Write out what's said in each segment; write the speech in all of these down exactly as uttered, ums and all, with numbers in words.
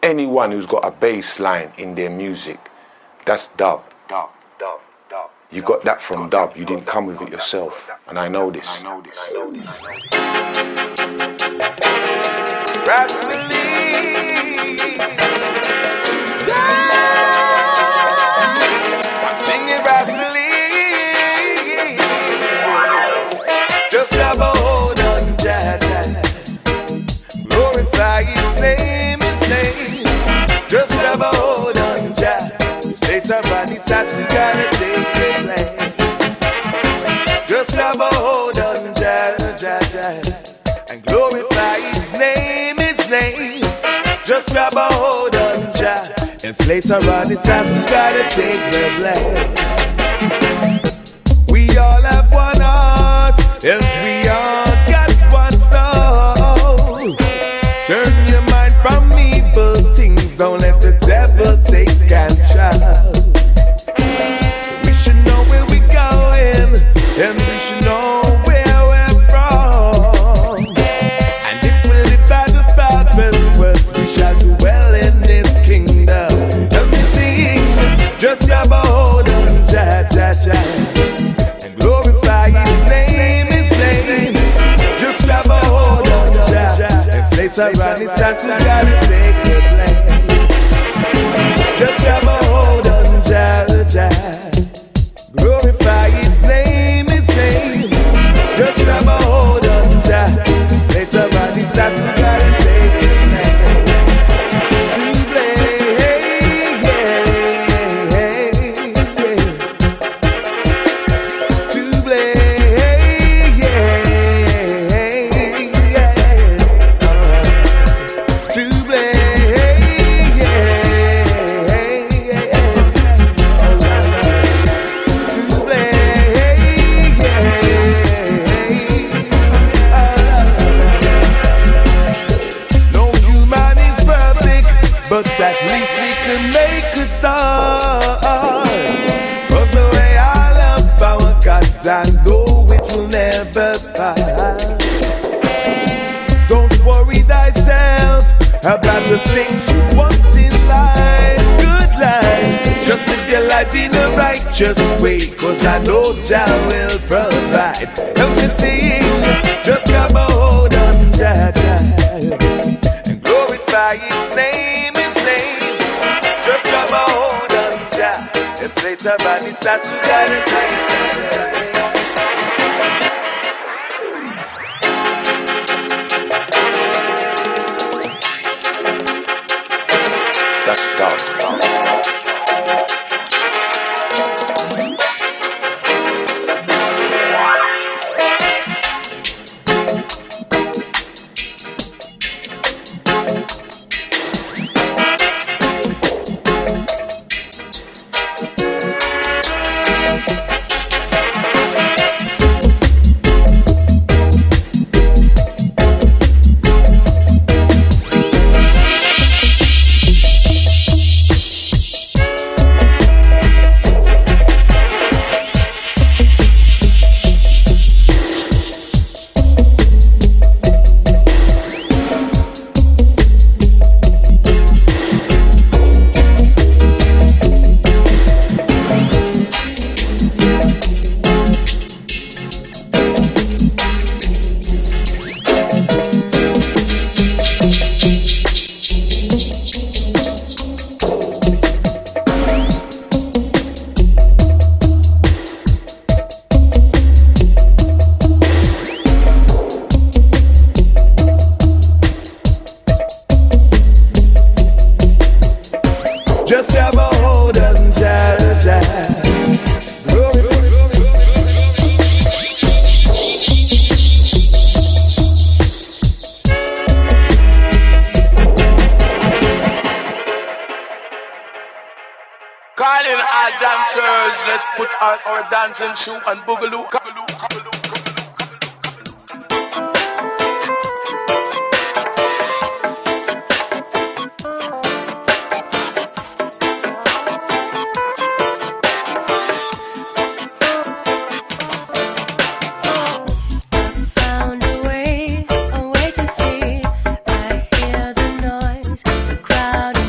anyone who's got a bass line in their music, that's dub. Dub, dub, dub. You got that from dub. You didn't come with it yourself. And I know this. I know this. I know this. Rascally. I'm singing rascally. Just grab a hold on Jah Jah. Glorify His name, His name. Just grab a hold on Jah. Later on His ass, you gotta take His land. Just grab a hold on Jah Jah Jah and glorify His name, His name. Just grab a hold on Jah. And later on His ass, you gotta take the blame. We all have one heart, and we all got one soul. Turn your mind from evil things, don't let the devil take control. We should know where we're going, and we should know where we're from. And if we live by the Father's words, we shall do well in His kingdom. Help me sing, just grab a hold on Jah Jah Jah and glorify His name, His name. Just grab a hold on Jah, and later on His ass, you gotta take the blame. Just grab a hold on Jah Jah, glorify His name, His name. Just grab a hold on Jah, later on His ass, you gotta take the blame. To blame, yeah, yeah, yeah. To blame, yeah, yeah. To blame, yeah, yeah. To blame, yeah. No human is perfect, but at least we can make a start. 'Cause the way I love our God, I know it will never pass. Don't worry thyself about the things you want in life, good life. Just live your life in a righteous way, 'cause I know Jah will provide. Help me sing, just grab a hold on Jah Jah and glorify His name, His name. Just grab a hold on Jah, and later on His ass, you gotta take it. That's dub. Just have a hold on Jah Jah. Calling all dancers, let's put on our dancing shoe and boogaloo. Crowd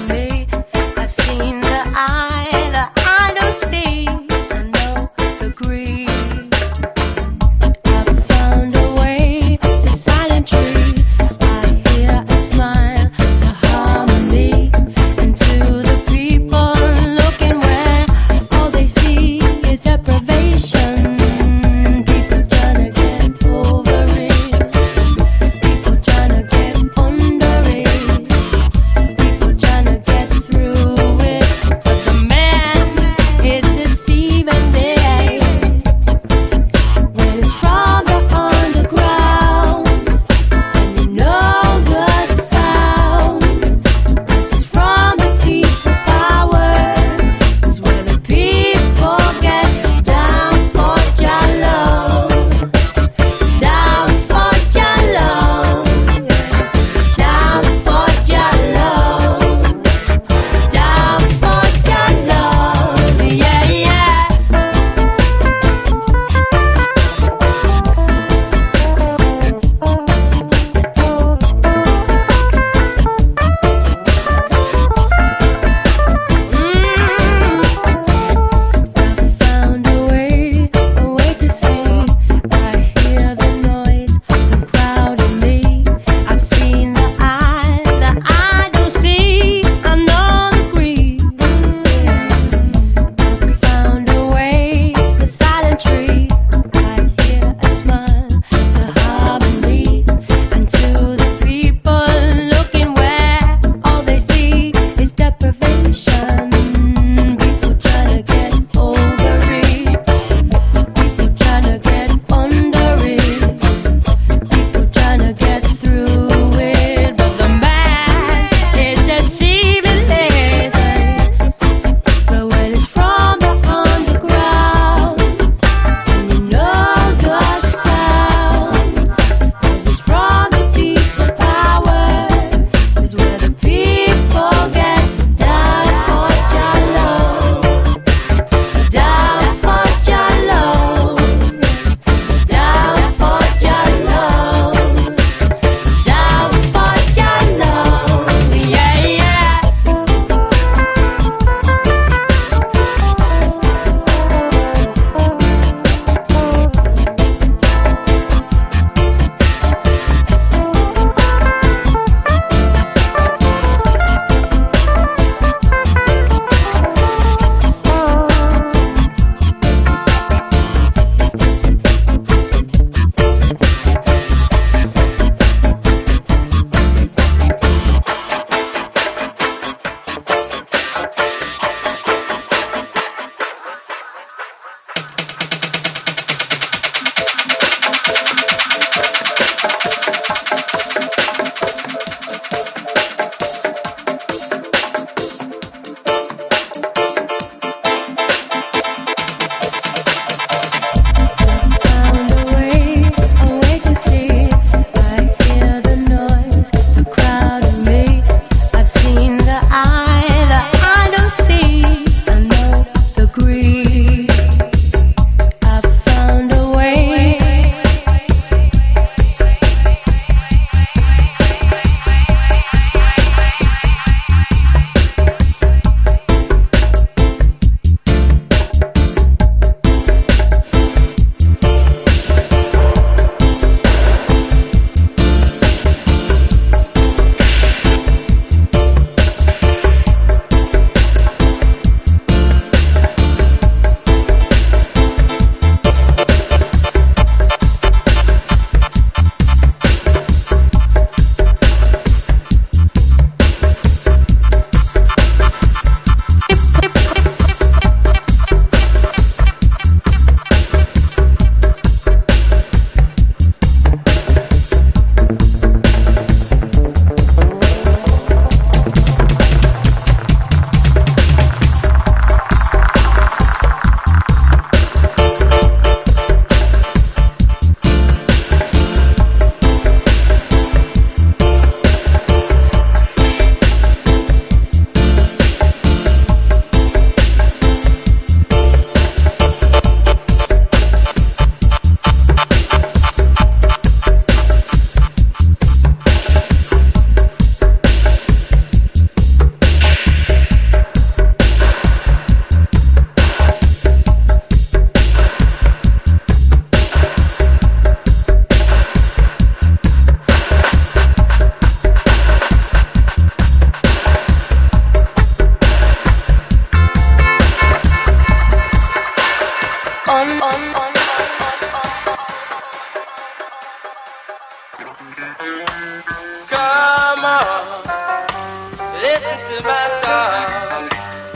listen to my song.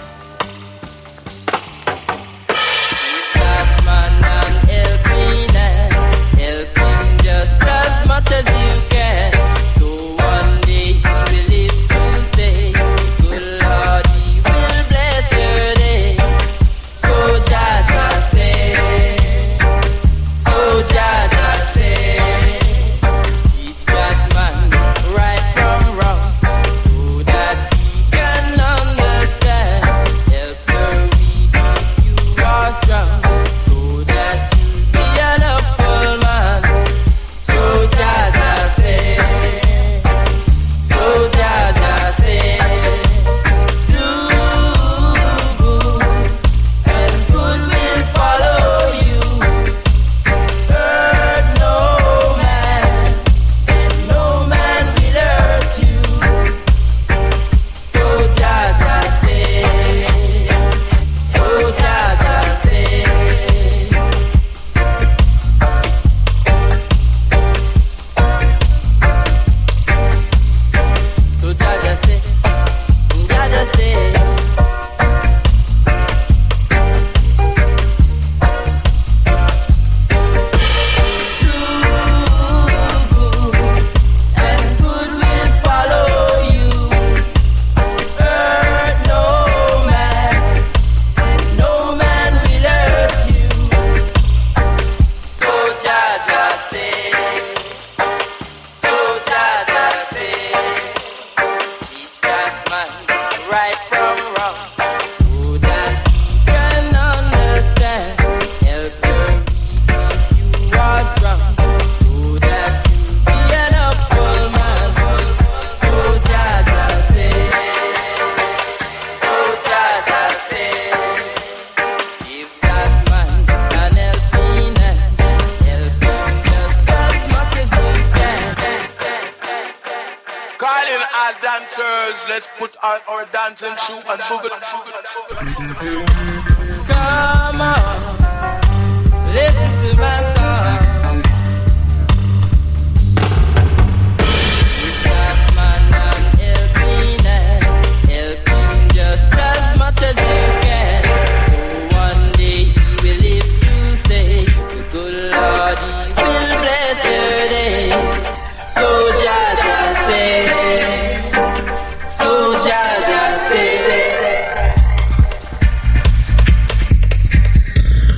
That man and helping and helping just as much as you can. So one day he will live to say, good Lord, he will bless your day. So Jah Jah say, so Jah Jah say, teach that man right from wrong, so that he can understand. Help the weak if you are strong, so that you'll be an helpful man. So Jah Jah say, so Jah Jah say, do good and good will follow you. Hurt no man and no man will hurt you. So Jah Jah say, so Jah Jah say. So Jah Jah say, Jah Jah say, do good and good will follow you. Hurt no man and no man will hurt you. So Jah Jah say, so Jah Jah say, teach that man right from wrong, so that he can understand. Help the weak if you are strong, so that you'll be an helpful man. So Jah Jah say, so Jah Jah say, give that man an helping hand, help him just as much as you can. Calling our dancers, let's put on our dancing shoe and boogie. Come on, listen to my song. That man and helping and helping just as much as you can. So one day he will live to say, good Lord, he will bless your day. So Jah Jah say, so Jah Jah say.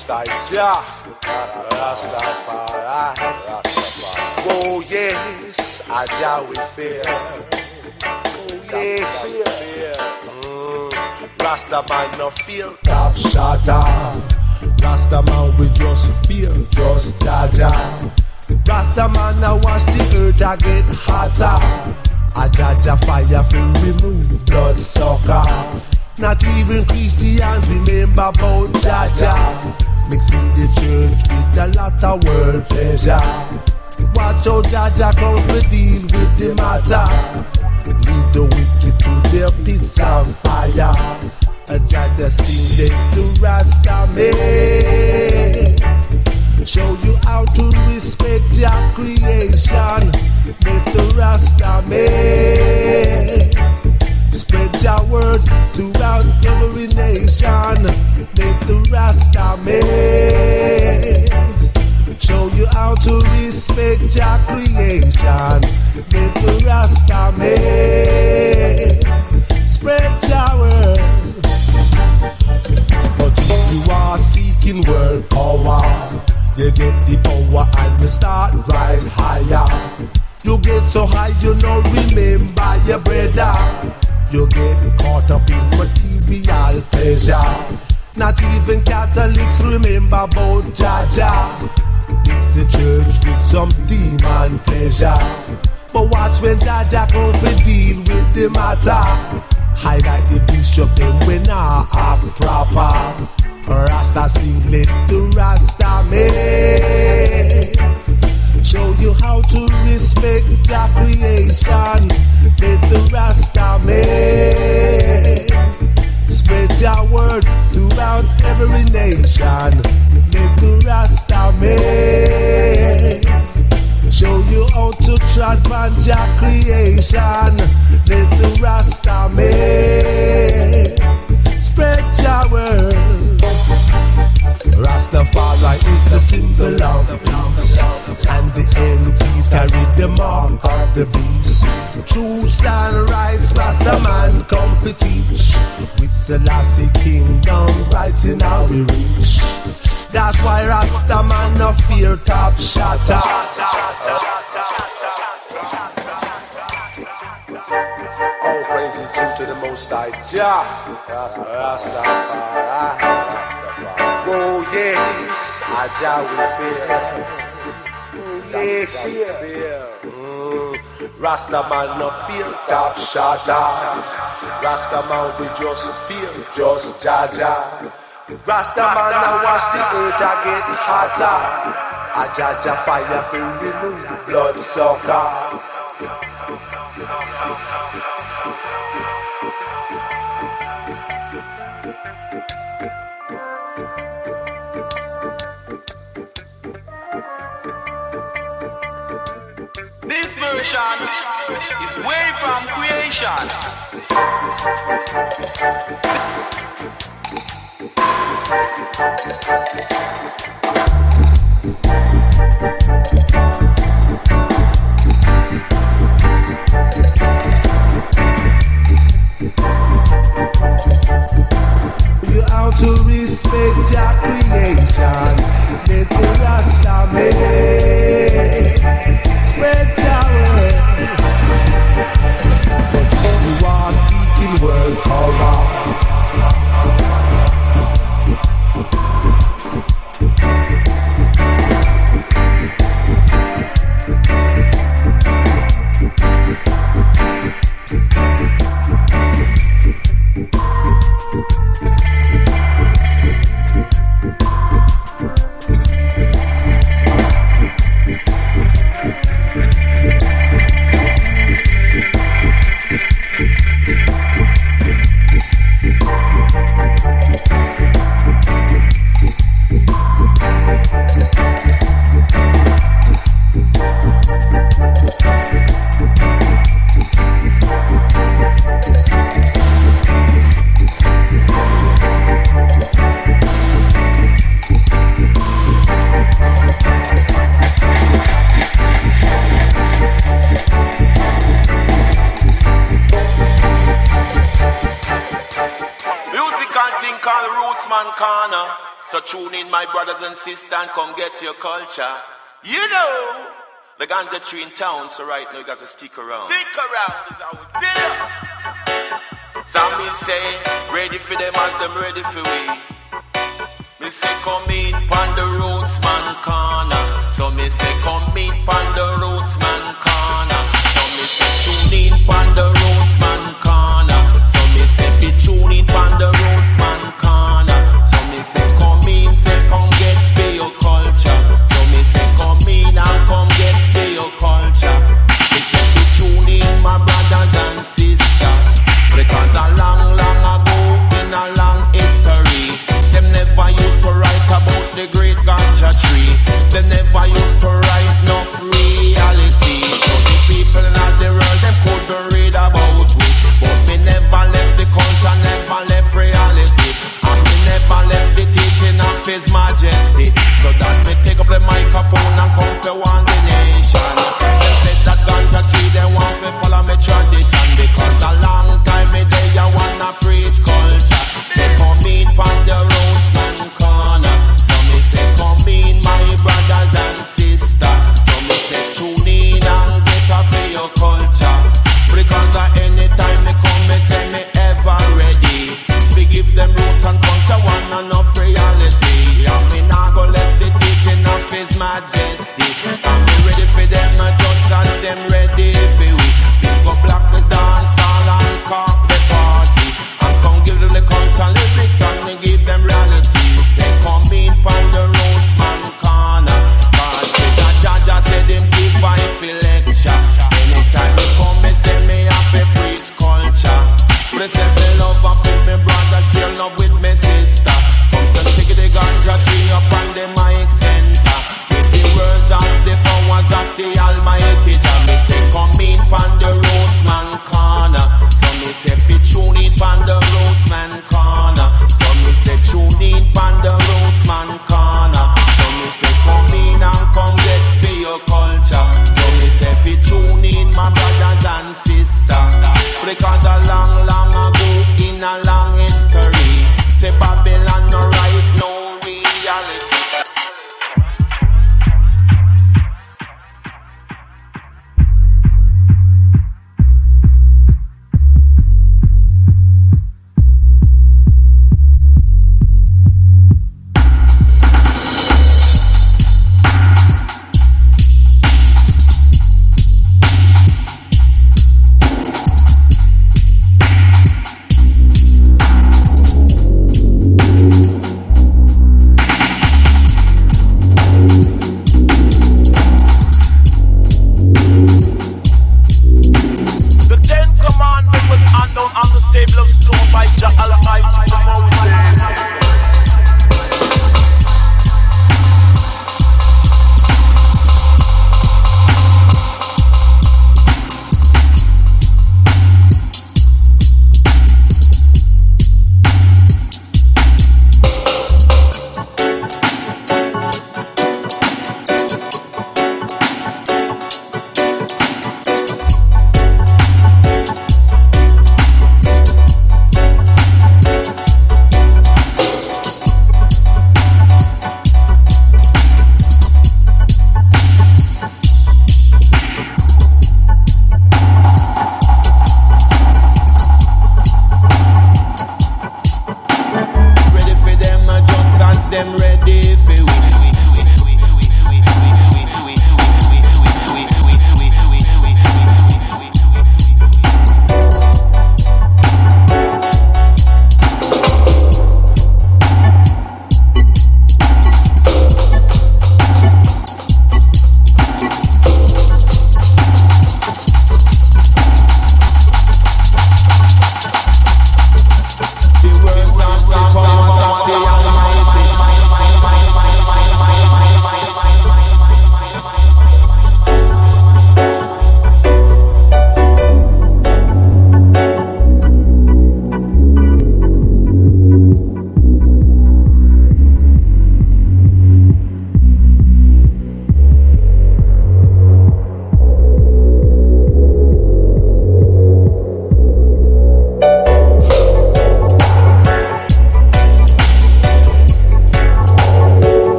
Most High Jah, Rastafari. Oh yes, a Jah we fear. Oh yes, mm. Rasta man no fear, top shatter. Rasta man we just fear, just Jah Jah. Rasta man now watch the earth a get hotter. A Jah Jah fire will remove blood sucker. Not even Christians remember about Jah Jah. Mixing the church with a lot of world pleasure. Watch how Jah Jah comes to deal with the matter. Lead the wicked to their pits of fire. A Jah Jah sing them to Rasta man. Show you how to respect your creation. Make the Rasta man. Spread your word throughout every nation. Make the Rasta man. Show you how to respect your creation. Make the Rasta man. Spread your word. But if you are seeking world power, you get the power and you start rise higher. You get so high you no remember your brother. You get caught up in material pleasure. Not even Catholics remember about Jah Jah. Mix the church with some demon pleasure. But watch when Jah Jah come to deal with the matter. Highlight the bishop them when I act proper. Rasta sing let the Rasta man. Show you how to respect your creation. Let the Rasta man. Spread your word throughout every nation. Let the Rasta man. Show you how to tread on your creation. Let the Rasta man. Spread your word. Rastafari is the symbol of peace, and the M Ps carry the mark of the beast. Truth and rights, Rastaman come to teach. With Selassie kingdom right in our reach. That's why Rastaman no fear top shatter. All praises due to the Most High Jah, Rastafari. Oh yes, a Jah we fear. Oh yes, mm. Rastaman no fear top shatter. Rastaman we just fear, just Jah Jah. Rastaman now watch the earth a get hotter. A Jah Jah fire will remove blood sucker. This version is way from creation. You how to respect your creation. Let the Rasta man spread your word. But you are seeking world power. So tune in, my brothers and sisters, and come get your culture. You know, the ganja tree in town, so right now you guys stick around. Stick around is how we do. Some me say, ready for them as them ready for we. Me say, come in, pan the roots man corner. So me say, come in, pan the roots man corner. So me say, tune in, pan the roots man corner. So me say, be tune in, pan the roots man corner. So me say, come in, say, come get for your culture. So me say, come in and come get for your culture. Me say, be tune in, my brothers and sisters. Because a long, long ago, in a long history, them never used to write about the great ganja tree. They never used to write enough reality. So the people in the world, them couldn't read about we. But me never left the culture, never left reality. And me never left the teaching of His Majesty. So that me take up the microphone and come for one the nation. Them said that ganja tree, they want to follow me tradition. Because a long time me there, I wanna preach culture. Say come in pan the roads man corner. So me say come in my brothers and sisters. So me say tune in and get off for your culture. Because at any time me come, me say me ever ready. We give them roots and culture, one enough reality. And me nah go left the teaching of His Majesty. And me ready for them just as them ready for we. People black is dance all and cock the party. And come give them the culture lyrics and me give them reality. Say come in pan the roots man corner. Cause say that Jaja said him give I feel lecture. Anytime me come me say me have to preach culture. But say me love and feel me brother share love with me sister. Come to take the ganja tree up on the mic center. With the words of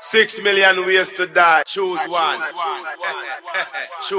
Six million ways to die. Choose one. Choose.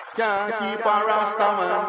Can't keep a Rasta man.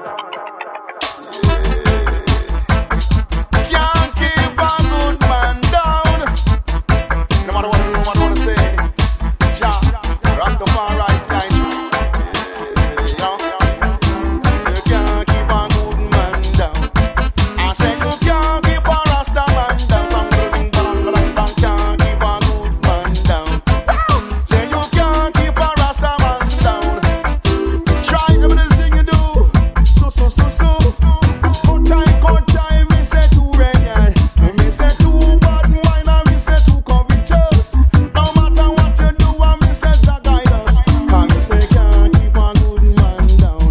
Can't keep a good man down. No matter what anyone wanna say, Jah, Rastafari style. Yeah, you can't keep a good man down. I say you can't keep a Rasta man down. Can't keep a good man down. Say you can't keep a Rasta man down. Try every little thing you do. So so so so. Cut time, cut time. Me say too red, yeah. Me say too bad wine, and me say too covetous. No matter what you do, and me say Jah guide us. And me say can't keep a good man down.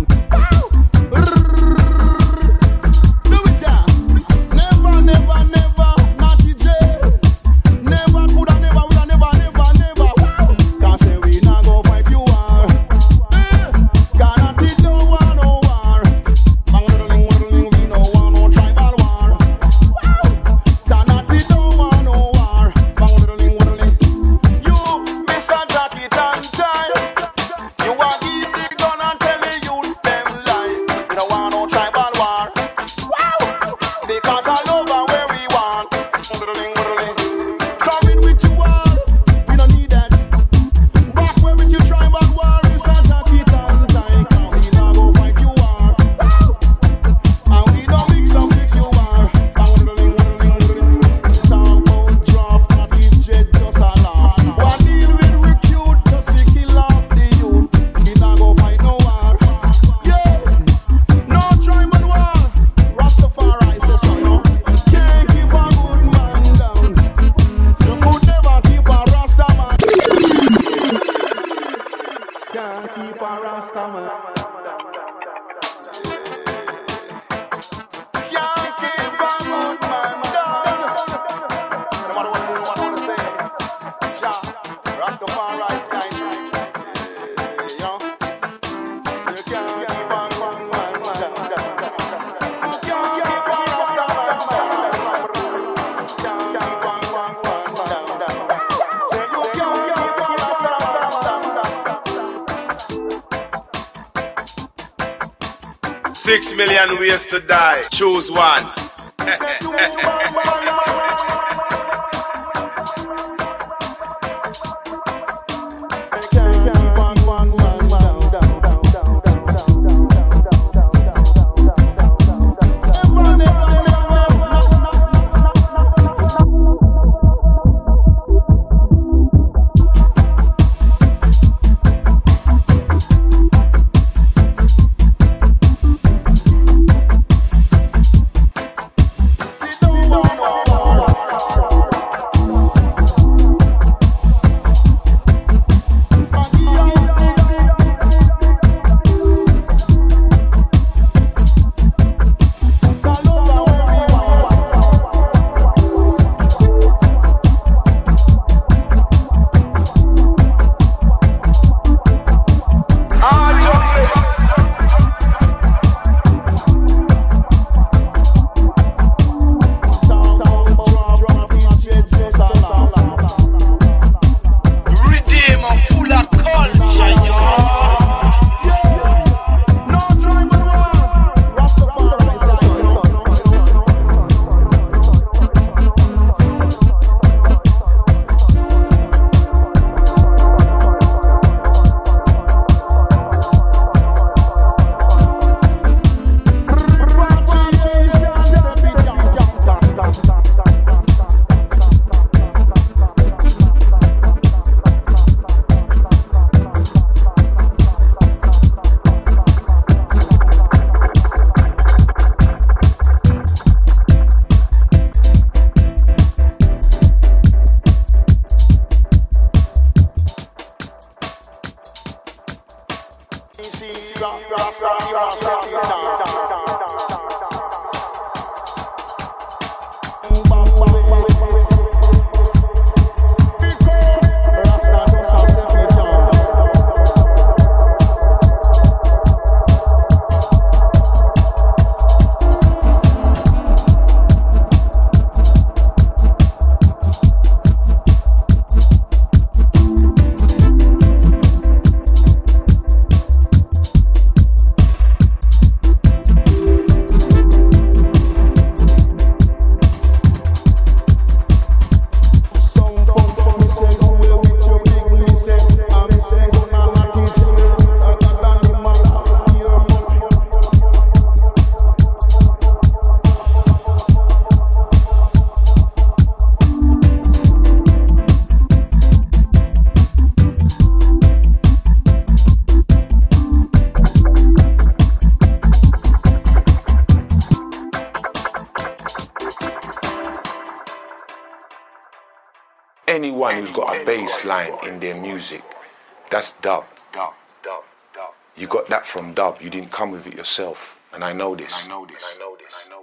Do it, yeah. Never, never, never, not in jail. Never coulda, never woulda, never, never, never. Can't say we not go fight you war. Cannot it don't want no war. Bang little ling, we no want no tribal war. Cannot it don't want no war. Bang little ling, you miss a jacket and tie. You are give the gun and tell the youth them lie. We don't want no tribal war. Because I love and where we want. Coming with you all, we don't need that. Back where with you tribal war is a jacket and tie. We not go fight you war. And we don't mix up with you war. Talk about draft, not with jet, just a laugh. One deal with recruit, just to kill off the youth. We not go fight no war. Yeah, no tribal war. Rastafari says so, no. Can't keep a good man down. You could never keep a Rasta man. Can't keep a Rasta man. Can't keep a good man down. No matter what you want to say, Jah, Rastafari style. Yeah, you can't keep a good man down. You can't keep a Rasta man down. Can't keep a good man down. Say you can't keep a Rasta man down. Six million ways to die. Choose one. Redeemer full of culture, y'all. No tribal war. Rastafari says so, no. Anyone who's got a bass line in their music, that's dub. You got that from dub. You didn't come with it yourself. And I know this. I know this. I know this.